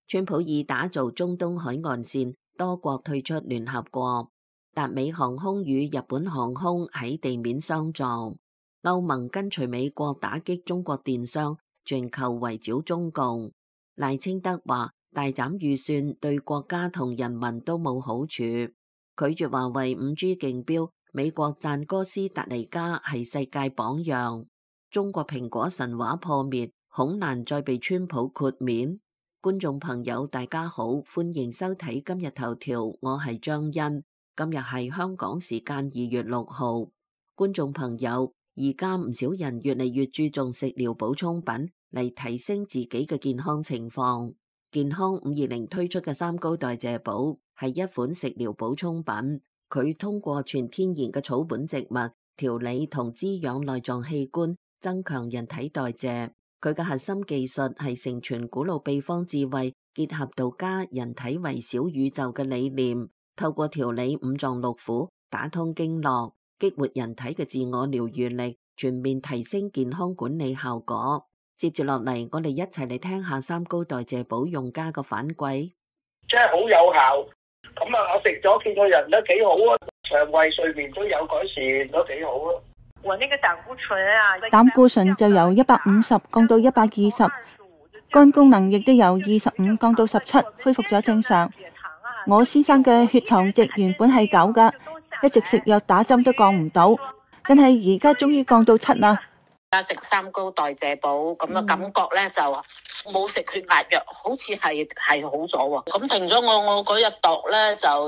川普以打造中東海岸線，多國退出聯合國。達美航空與日本航空喺地面相撞。歐盟跟隨美國打擊中國電商，全球圍剿中共。賴清德話大斬預算對國家同人民都冇好處，拒絕華為 5G 競標。美國讚哥斯達黎加係世界榜樣。中國蘋果神話破滅，恐難再被川普豁免。觀眾朋友大家好，歡迎收睇今日頭條，我係張欣。今日係香港時間2月6號。觀眾朋友，而家唔少人越嚟越注重食療補充品嚟提升自己嘅健康情況。健康520推出嘅三高代謝寶係一款食療補充品，佢通過全天然嘅草本植物調理同滋養內臟器官，增強人體代謝。佢嘅核心技術係承傳古老秘方智慧，結合道家人體為小宇宙嘅理念，透過調理五臟六腑，打通經絡，激活人體嘅自我療愈力，全面提升健康管理效果。接住落嚟，我哋一齊嚟聽下三高代謝寶用家嘅反饋。 真係好有效，咁啊，我食咗見個人都幾好啊，腸胃睡眠都有改善，都幾好啊。 我那個膽固醇啊， 膽固醇就由150降到120，肝功能亦都由25降到17，恢復咗正常。我先生嘅血糖值原本係9噶，一直食藥打針都降唔到，但係而家終於降到7啦。 食三高代謝寶咁嘅感覺咧，就冇食血壓藥，好似係好咗喎。咁停咗我嗰日度咧就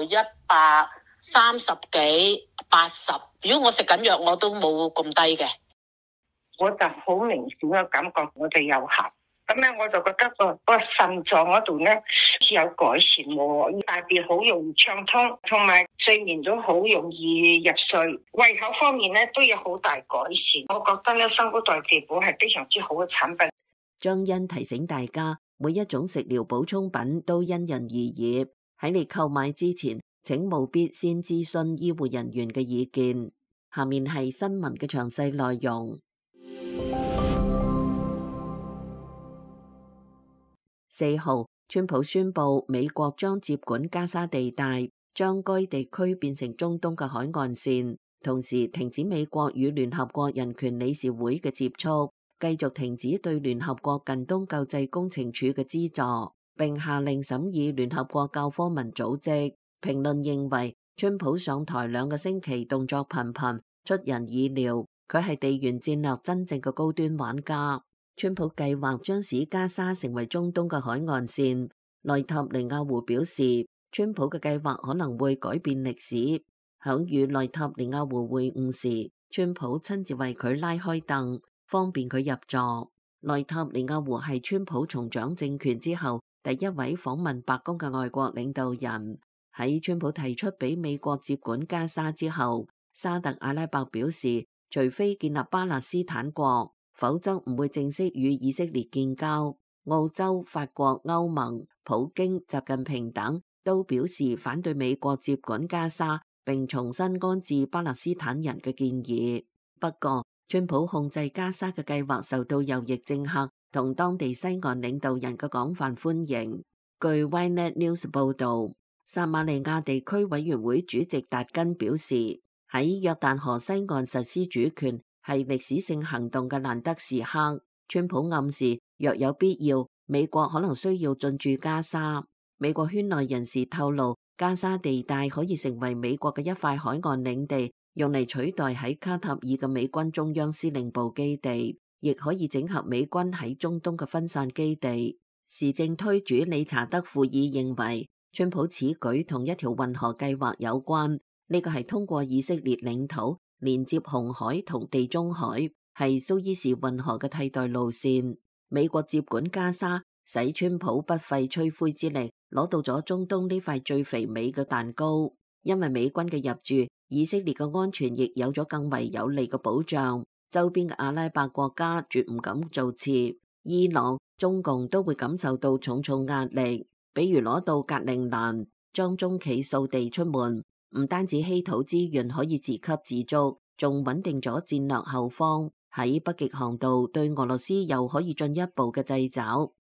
130幾80。如果我食緊藥，我都冇咁低嘅。 我就好明顯嘅感覺，我哋有效。咁咧，我就覺得個腎臟嗰度咧有改善喎，大便好容易暢通，同埋睡眠都好容易入睡。胃口方面咧都有好大改善。我覺得咧，三高代謝寶係非常之好嘅產品。 張欣提醒大家，每一種食療補充品都因人而異，喺你購買之前，請務必先諮詢醫護人員嘅意見。下面係新聞嘅詳細內容。4號，川普宣布美國將接管加沙地帶，將該地區變成中東嘅海岸線，同時停止美國與聯合國人權理事會嘅接觸，繼續停止對聯合國近東救濟工程處嘅資助，並下令審議聯合國教科文組織。評論認為，川普上台2個星期動作頻頻，出人意料，佢係地緣戰略真正嘅高端玩家。川普計劃將使加沙成為中東嘅海岸線。內塔尼亞胡表示，川普嘅計劃可能會改變歷史。響與內塔尼亞胡會晤時，川普親自為佢拉開凳，方便佢入座。內塔尼亞胡係川普重掌政權之後第一位訪問白宮嘅外國領導人。喺川普提出俾美國接管加沙之後，沙特阿拉伯表示，除非建立巴勒斯坦國，否則唔會正式與以色列建交。澳洲、法國、歐盟、普京、習近平等都表示反對美國接管加沙，並重新安置巴勒斯坦人嘅建議。不過，川普控制加沙嘅計劃受到右翼政客同當地西岸領導人嘅廣泛歡迎。據 Ynet News 報道，撒馬利亞地區委員會主席達根表示，喺約旦河西岸實施主權係歷史性行動嘅難得時刻。川普暗示，若有必要，美國可能需要進駐加沙。美國圈內人士透露，加沙地帶可以成為美國嘅一塊海岸領地，用嚟取代喺卡塔爾嘅美軍中央司令部基地，亦可以整合美軍喺中東嘅分散基地。時政推主理查德庫爾認為，川普此舉同一條運河計劃有關，呢個係通過以色列領土連接紅海同地中海，係蘇伊士運河嘅替代路線。美國接管加沙，使川普不費吹灰之力攞到咗中東呢塊最肥美嘅蛋糕。因為美軍嘅入駐，以色列嘅安全亦有咗更為有利嘅保障。周邊嘅阿拉伯國家絕唔敢做次，伊朗、中共都會感受到重重壓力。比如攞到格陵蘭，將中企掃地出門，唔單止稀土資源可以自給自足，仲穩定咗戰略後方。喺北極航道對俄羅斯又可以進一步嘅掣肘。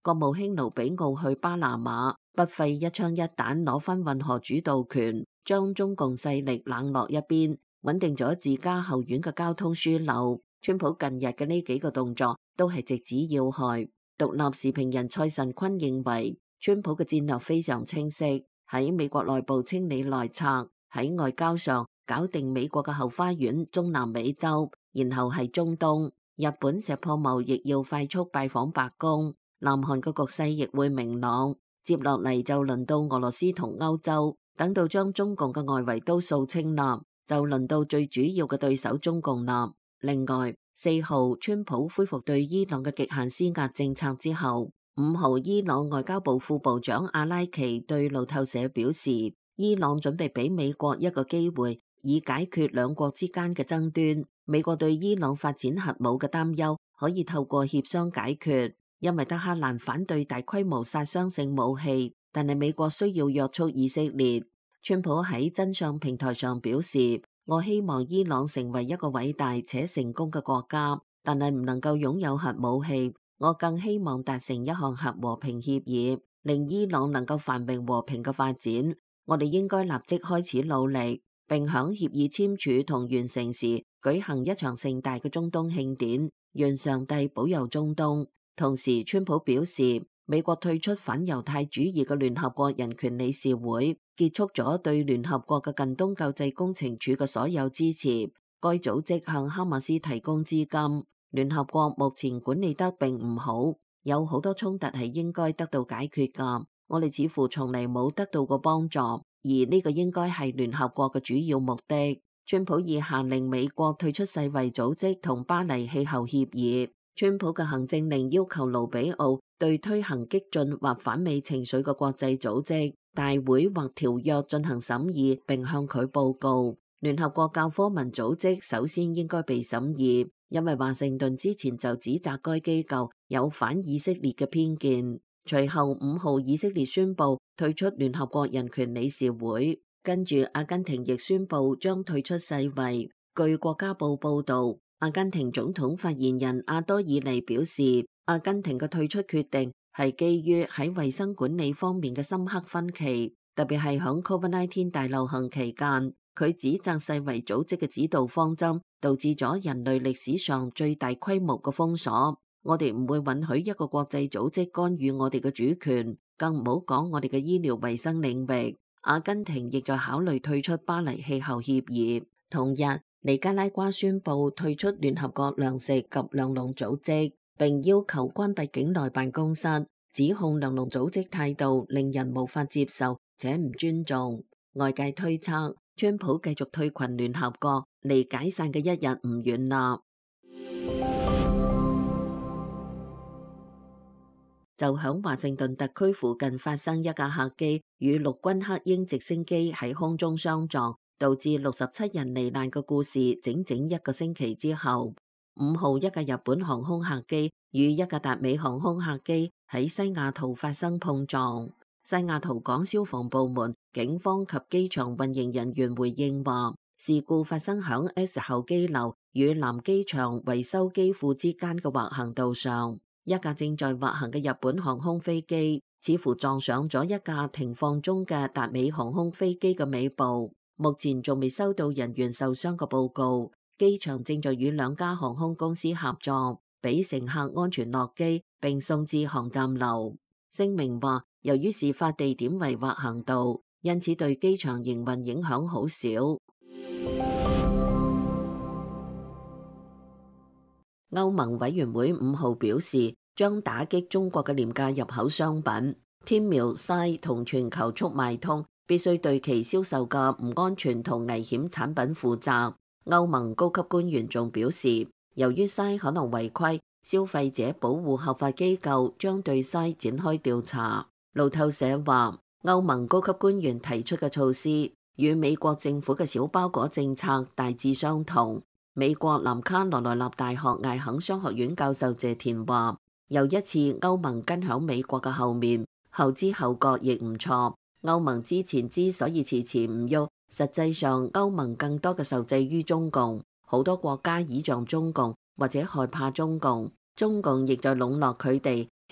國務卿盧比奧去巴拿馬，不費一槍一彈攞返運河主導權，將中共勢力冷落一邊，穩定咗自家後院嘅交通樞紐。川普近日嘅呢幾個動作都係直指要害。獨立時評人蔡慎坤認為，川普嘅戰略非常清晰，喺美國內部清理內賊，喺外交上搞定美國嘅後花園中南美洲，然後係中東。日本石破茂亦要快速拜訪白宮，南韓嘅局勢亦會明朗。接落嚟就輪到俄羅斯同歐洲，等到將中共嘅外圍都掃清啦，就輪到最主要嘅對手中共啦。另外，4號川普恢復對伊朗嘅極限施壓政策之後，5號伊朗外交部副部長阿拉奇對路透社表示，伊朗準備俾美國一個機會，以解決兩國之間嘅爭端。美國對伊朗發展核武嘅擔憂可以透過協商解決，因為德黑蘭反對大規模殺傷性武器，但係美國需要約束以色列。川普喺真相平台上表示，我希望伊朗成為一個偉大且成功嘅國家，但係唔能夠擁有核武器。我更希望達成一項核和平協議，令伊朗能夠繁榮和平嘅發展。我哋應該立即開始努力，並響協議簽署同完成時舉行一場盛大嘅中東慶典，願上帝保佑中東。同時，川普表示，美國退出反猶太主義嘅聯合國人權理事會，結束咗對聯合國嘅近東救濟工程處嘅所有支持。該組織向哈馬斯提供資金。聯合國目前管理得並唔好，有好多衝突係應該得到解決㗎。我哋似乎從嚟冇得到過幫助，而呢個應該係聯合國嘅主要目的。川普已下令美國退出世衛組織同巴黎氣候協議。川普嘅行政令要求盧比奧對推行激進或反美情緒嘅國際組織、大會或條約進行審議，並向佢報告。聯合國教科文組織首先應該被審議，因為華盛頓之前就指責該機構有反以色列嘅偏見。隨後5號以色列宣布退出聯合國人權理事會，跟住阿根廷亦宣布將退出世衛。據國家報報道，阿根廷總統發言人阿多爾尼表示，阿根廷嘅退出決定係基於喺衛生管理方面嘅深刻分歧，特別係響 COVID-19 大流行期間。佢指責世衛組織嘅指導方針導致咗人類歷史上最大規模嘅封鎖。我哋唔會允許一個國際組織干預我哋嘅主權，更唔好講我哋嘅醫療衛生領域。阿根廷亦在考慮退出巴黎氣候協議。同日，尼加拉瓜宣布退出聯合國糧食及糧農組織，並要求關閉境內辦公室，指控糧農組織態度令人無法接受且唔尊重。外界推測，川普繼續退群聯合國，離解散嘅一日唔遠啦。就響華盛頓特區附近發生一架客機與陸軍黑鷹直升機喺空中相撞，導致67人罹難嘅故事，整整一個星期之後，5號一架日本航空客機與一架達美航空客機喺西雅圖發生碰撞。西雅圖港消防部門、警方及機場運營人員回應話，事故發生響 S 候機樓與南機場維修機庫之間嘅滑行道上，一架正在滑行嘅日本航空飛機似乎撞上咗一架停放中嘅達美航空飛機嘅尾部。目前仲未收到人員受傷嘅報告。機場正在與2家航空公司合作，俾乘客安全落機並送至航站樓。聲明話，由於事發地點為滑行道，因此對機場營運影響好少。歐盟委員會5號表示，將打擊中國嘅廉價入口商品。天苗嘥同全球速賣通必須對其銷售嘅唔安全同危險產品負責。歐盟高級官員仲表示，由於嘥可能違規，消費者保護合法機構將對嘥展開調查。路透社話，歐盟高級官員提出嘅措施與美國政府嘅小包裹政策大致相同。美國南卡羅來納大學艾肯商學院教授謝田話，又一次歐盟跟響美國嘅後面，後知後覺亦唔錯。歐盟之前之所以遲遲唔喐，實際上歐盟更多嘅受制於中共，好多國家倚仗中共或者害怕中共，中共亦在籠絡佢哋，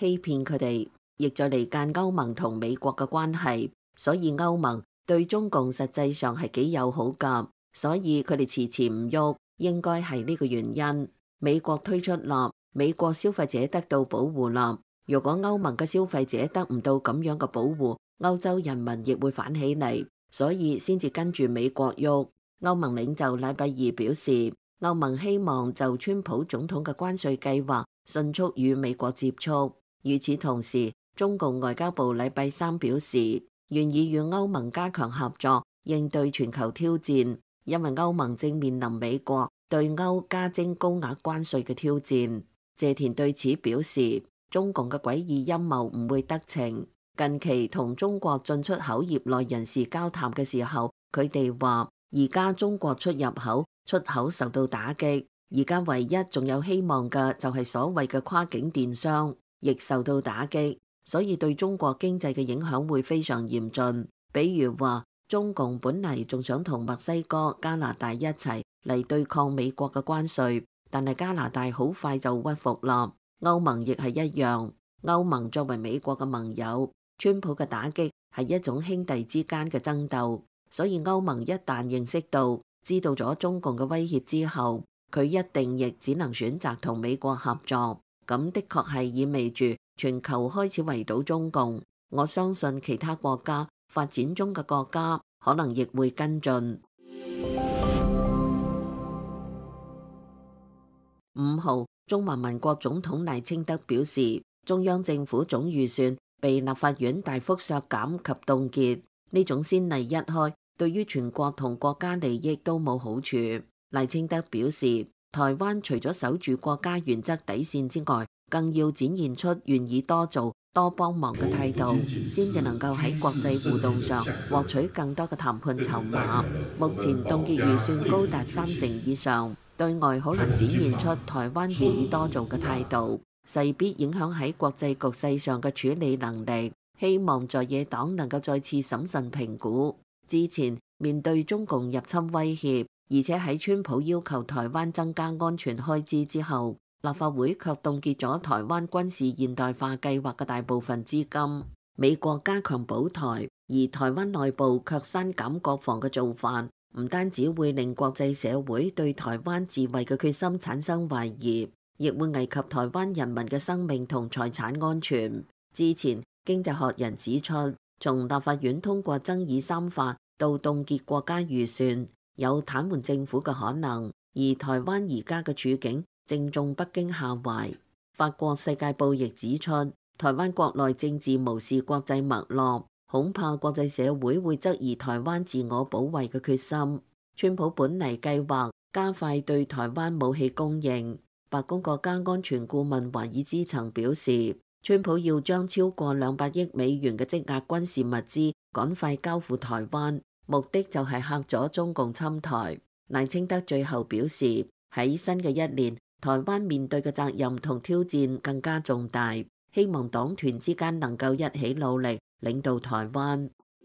欺騙佢哋，亦在離間歐盟同美國嘅關係。所以歐盟對中共實際上係幾友好㗎，所以佢哋遲遲唔喐，應該係呢個原因。美國推出啦，美國消費者得到保護啦。如果歐盟嘅消費者得唔到咁樣嘅保護，歐洲人民亦會反起嚟，所以先至跟住美國喐。歐盟領袖禮拜二表示，歐盟希望就川普總統嘅關稅計劃迅速與美國接觸。與此同時，中共外交部禮拜三表示，願意與歐盟加強合作，應對全球挑戰，因為歐盟正面臨美國對歐加徵高額關稅嘅挑戰。謝田對此表示，中共嘅詭異陰謀唔會得逞。近期同中國進出口業內人士交談嘅時候，佢哋話而家中國出口受到打擊，而家唯一仲有希望嘅就係所謂嘅跨境電商，亦受到打擊，所以對中國經濟嘅影響會非常嚴峻。比如話，中共本嚟仲想同墨西哥、加拿大一齊嚟對抗美國嘅關稅，但係加拿大好快就屈服啦。歐盟亦係一樣，歐盟作為美國嘅盟友，川普嘅打擊係一種兄弟之間嘅爭鬥，所以歐盟一旦認識到、知道咗中共嘅威脅之後，佢一定亦只能選擇同美國合作。咁的確係意味住全球開始圍堵中共。我相信其他國家、發展中嘅國家可能亦會跟進。5號，中華民國總統賴清德表示，中央政府總預算被立法院大幅削減及凍結，呢種先例一開，對於全國同國家利益都冇好處。賴清德表示，台灣除咗守住國家原則底線之外，更要展現出願意多做、多幫忙嘅態度，先至能夠喺國際互動上獲取更多嘅談判籌碼。目前凍結預算高達30%以上，對外可能展現出台灣願意多做嘅態度，勢必影響喺國際局勢上嘅處理能力。希望在野黨能夠再次審慎評估。之前面對中共入侵威脅，而且喺川普要求台灣增加安全開支之後，立法會卻凍結咗台灣軍事現代化計劃嘅大部分資金。美國加強保台，而台灣內部卻刪減國防嘅做法，唔單止會令國際社會對台灣自衛嘅決心產生懷疑，亦會危及台灣人民嘅生命同財產安全。之前經濟學人指出，從立法院通過爭議三法到凍結國家預算，有癱瘓政府嘅可能。而台灣而家嘅處境正中北京下懷。法國《世界報》亦指出，台灣國內政治無視國際脈絡，恐怕國際社會會質疑台灣自我保衛嘅決心。川普本嚟計劃加快對台灣武器供應。白宮國家安全顧問華爾茲曾表示，川普要將超過200億美元嘅積壓軍事物資趕快交付台灣，目的就係嚇咗中共侵台。賴清德最後表示，喺新嘅一年，台灣面對嘅責任同挑戰更加重大，希望黨團之間能夠一起努力，領導台灣。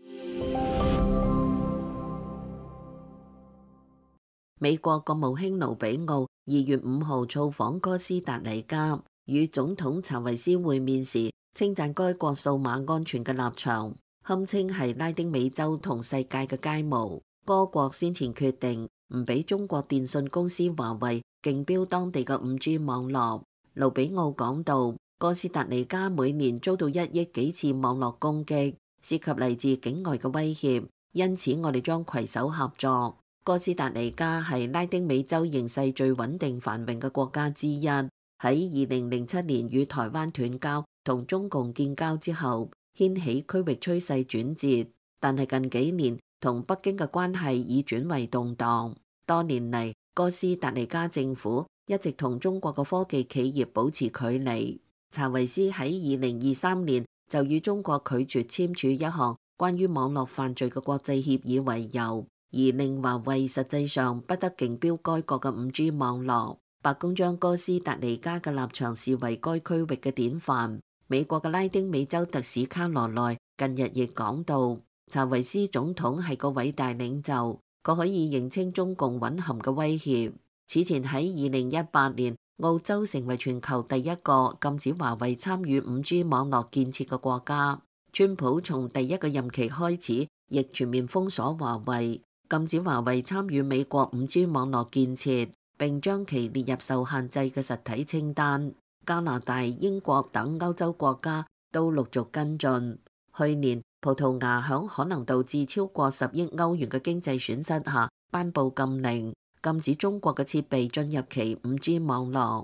美國國務卿盧比奧2月5號造訪哥斯達黎加，與總統查韋斯會面時，稱讚該國數碼安全嘅立場，堪稱係拉丁美洲同世界嘅楷模。該國先前決定唔俾中國電信公司華為競標當地嘅5G 網絡。盧比奧講到，哥斯達黎加每年遭到1億幾次網絡攻擊，涉及嚟自境外嘅威脅，因此我哋將攜手合作。哥斯達黎加係拉丁美洲形勢最穩定繁榮嘅國家之一。喺2007年與台灣斷交，同中共建交之後，掀起區域趨勢轉折。但係近幾年同北京嘅關係已轉為動盪。多年嚟，哥斯達黎加政府一直同中國嘅科技企業保持距離。查韋斯喺2023年就與中國拒絕簽署一項關於網絡犯罪嘅國際協議為由，而令華為實際上不得競標該國嘅5G 網絡。白宮將哥斯達黎加嘅立場視為該區域嘅典範。美國嘅拉丁美洲特使卡羅內近日亦講到，查韋斯總統係個偉大領袖，佢可以認清中共蘊含嘅威脅。此前喺2018年， 澳洲成為全球第一個禁止華為參與 5G 網絡建設嘅國家。川普從第一個任期開始，亦全面封鎖華為，禁止華為參與美國 5G 網絡建設，並將其列入受限制嘅實體清單。加拿大、英國等歐洲國家都陸續跟進。去年，葡萄牙響可能導致超過10億歐元嘅經濟損失下，頒布禁令，禁止中國嘅設備進入其 5G 網絡。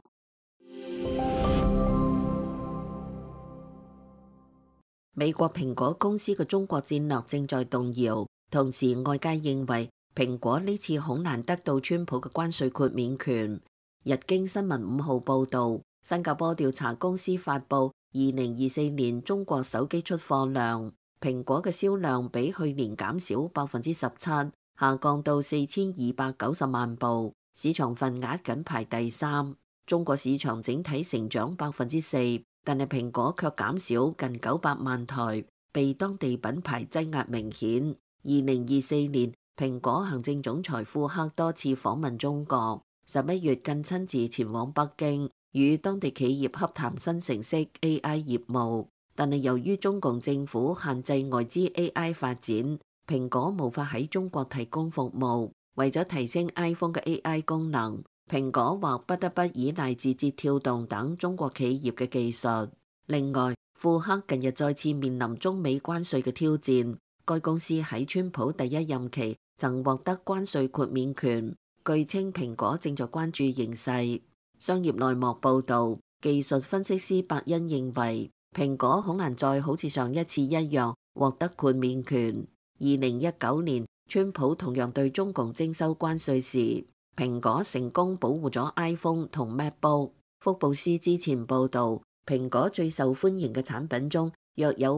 美國蘋果公司嘅中國戰略正在動搖，同時外界認為蘋果呢次好難得到川普嘅關稅豁免權。日經新聞5號報導，新加坡調查公司發布2024年中國手機出貨量，蘋果嘅銷量比去年減少17%，下降到4290萬部，市場份額僅排第3。中國市場整體成長4%。但係蘋果卻減少近900萬台，被當地品牌擠壓明顯。2024年，蘋果行政總裁庫克多次訪問中國，11月更親自前往北京，與當地企業洽談新程式 AI 業務。但係由於中共政府限制外資 AI 發展，蘋果無法喺中國提供服務。為咗提升 iPhone 嘅 AI 功能，蘋果或不得不依賴字節跳動等中國企業嘅技術。另外，庫克近日再次面臨中美關稅嘅挑戰。該公司喺川普第一任期曾獲得關稅豁免權。據稱，蘋果正在關注形勢。商業內幕報導，技術分析師伯恩認為，蘋果好難再好似上一次一樣獲得豁免權。2019年，川普同樣對中共徵收關稅時，蘋果成功保護咗 iPhone 同 MacBook。福布斯之前報導，蘋果最受歡迎嘅產品中，約有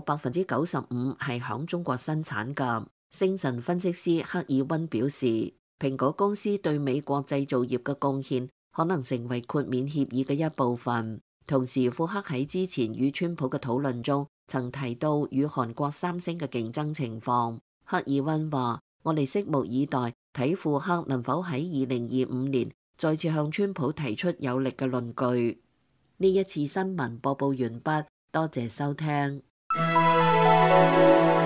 95%係響中國生產㗎。星辰分析師克爾溫表示，蘋果公司對美國製造業嘅貢獻可能成為豁免協議嘅一部分。同時，庫克喺之前與川普嘅討論中，曾提到與韓國三星嘅競爭情況。克爾溫話：我哋拭目以待。睇庫克能否喺2025年再次向川普提出有力嘅論據。呢一次新聞播報完畢，多謝收聽。